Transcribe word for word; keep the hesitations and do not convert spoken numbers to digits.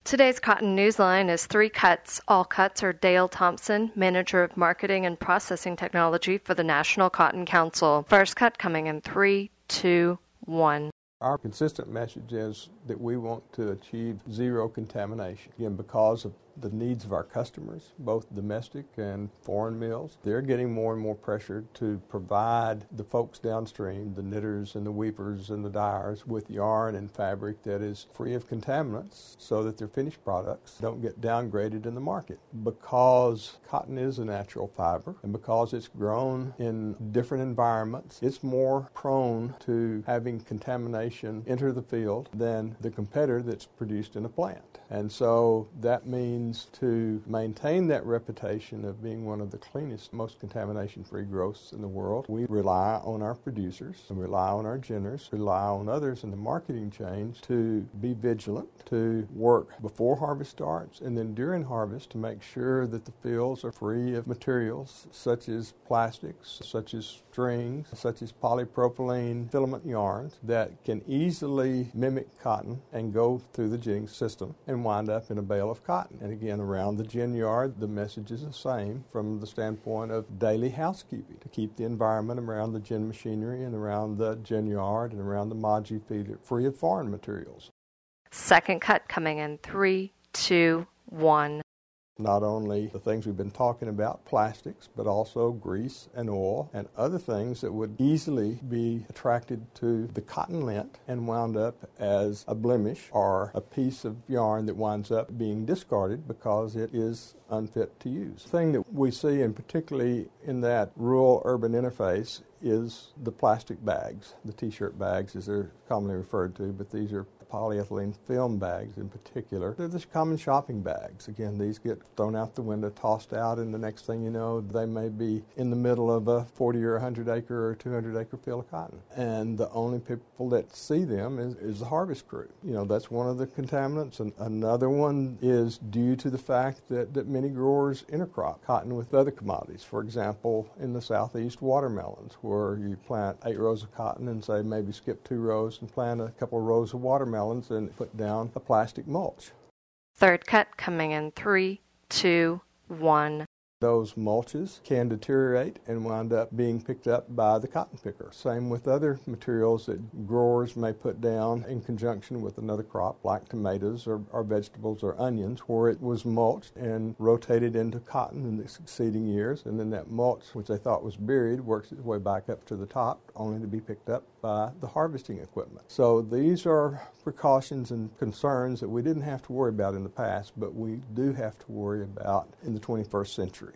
Today's Cotton Newsline is Three Cuts. All cuts are Dale Thompson, Manager of Marketing and Processing Technology for the National Cotton Council. First cut coming in three, two, one. Our consistent message is that we want to achieve zero contamination. Again, because of the needs of our customers, both domestic and foreign mills, they're getting more and more pressure to provide the folks downstream, the knitters and the weavers and the dyers, with yarn and fabric that is free of contaminants so that their finished products don't get downgraded in the market. Because cotton is a natural fiber and because it's grown in different environments, it's more prone to having contamination enter the field than the competitor that's produced in a plant. And so that means to maintain that reputation of being one of the cleanest, most contamination-free growths in the world, we rely on our producers and rely on our ginners, rely on others in the marketing chains to be vigilant, to work before harvest starts and then during harvest to make sure that the fields are free of materials such as plastics, such as strings, such as polypropylene filament yarns that can easily mimic cotton and go through the ginning system and wind up in a bale of cotton. And again, around the gin yard, the message is the same from the standpoint of daily housekeeping, to keep the environment around the gin machinery and around the gin yard and around the Maji feeder free of foreign materials. Second cut coming in three, two, one. Not only the things we've been talking about, plastics, but also grease and oil and other things that would easily be attracted to the cotton lint and wound up as a blemish or a piece of yarn that winds up being discarded because it is unfit to use. The thing that we see, and particularly in that rural-urban interface, is the plastic bags, the T-shirt bags as they're commonly referred to, but these are polyethylene film bags in particular. They're just common shopping bags. Again, these get thrown out the window, tossed out, and the next thing you know, they may be in the middle of a forty or one hundred acre or two hundred acre field of cotton. And the only people that see them is, is the harvest crew. You know, that's one of the contaminants. And another one is due to the fact that, that many growers intercrop cotton with other commodities. For example, in the southeast, watermelons, where you plant eight rows of cotton and say maybe skip two rows and plant a couple of rows of watermelons and put down a plastic mulch. Third cut coming in three, two, one. Those mulches can deteriorate and wind up being picked up by the cotton picker. Same with other materials that growers may put down in conjunction with another crop, like tomatoes or, or vegetables or onions, where it was mulched and rotated into cotton in the succeeding years, and then that mulch, which they thought was buried, works its way back up to the top, only to be picked up by the harvesting equipment. So these are precautions and concerns that we didn't have to worry about in the past, but we do have to worry about in the twenty-first century.